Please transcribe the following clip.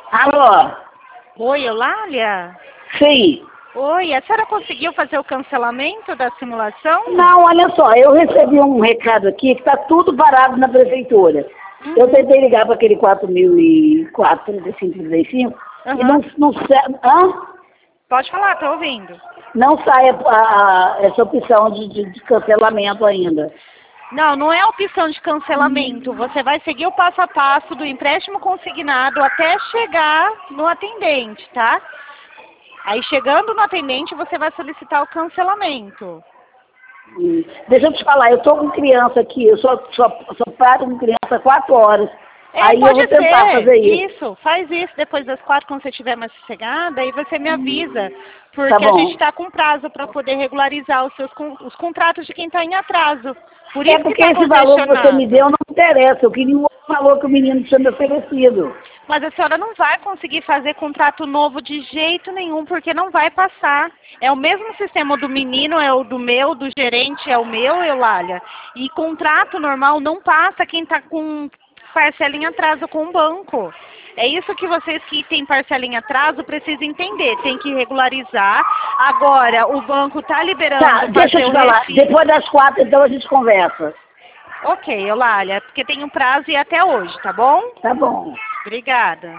Alô? Oi, Eulália? Sim. Oi, a senhora conseguiu fazer o cancelamento da simulação? Não, olha só, eu recebi um recado aqui que está tudo parado na prefeitura. Eu tentei ligar para aquele 4004, 3535, e não sai. Pode falar, tô ouvindo. Não sai essa opção de cancelamento ainda. Não, não é opção de cancelamento. Você vai seguir o passo a passo do empréstimo consignado até chegar no atendente, tá? Aí chegando no atendente, você vai solicitar o cancelamento. Deixa eu te falar, eu estou com criança aqui, eu só paro com criança 4 horas. Aí eu vou tentar fazer isso. Isso, faz isso depois das 4, quando você estiver mais sossegada, aí você me avisa. Porque Tá bom. a gente está com prazo para poder regularizar os contratos de quem está em atraso. Por É isso porque que tá esse valor que você me congestionado. deu não interessa, eu queria um outro valor que o menino tinha me oferecido. Mas a senhora não vai conseguir fazer contrato novo de jeito nenhum, porque não vai passar. É o mesmo sistema do menino, é o do meu, do gerente é o meu, Eulália. E contrato normal não passa quem está com parcela em atraso com o banco. É isso que vocês que têm parcela em atraso precisam entender. Tem que regularizar. Agora, o banco está liberando Tá, deixa eu te falar, depois das 4 então a gente conversa. Ok, Eulália, porque tem um prazo e até hoje, tá bom? Tá bom. Obrigada.